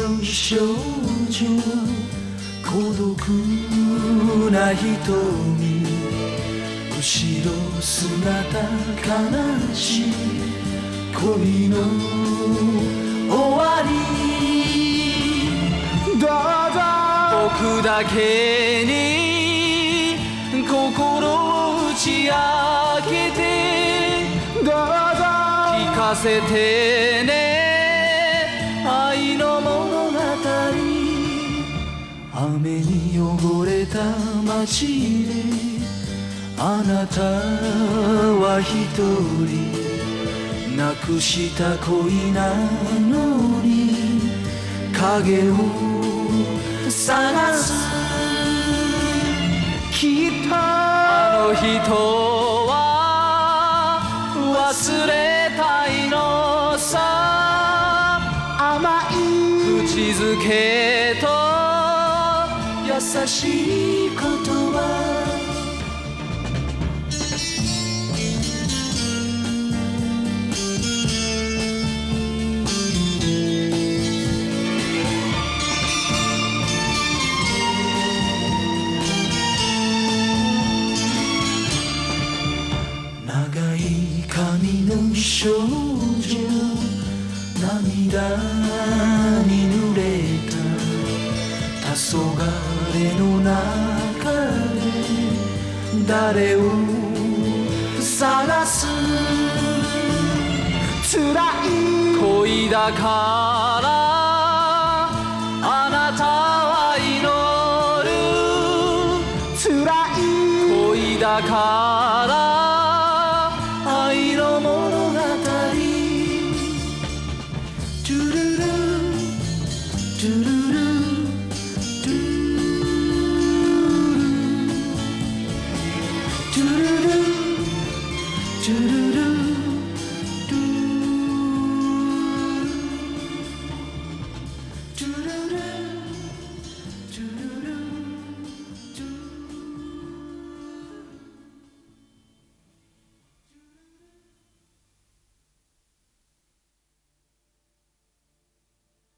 の少女、孤独な瞳、後ろ姿悲しい恋の終わり。どうぞ僕だけに心を打ち明けて、どうぞ聞かせてね、愛の物語。雨に汚れた街であなたは一人、なくした恋なのに影を探す。きっとあの人は忘れたいのさ、甘い口づけと優しい言葉。長い髪の少女、涙に濡れた黄昏の中で誰を探す。辛い恋だからあなたは祈る、辛い恋だから愛の物語。トゥルルトゥルルトゥルルトゥルルトゥルル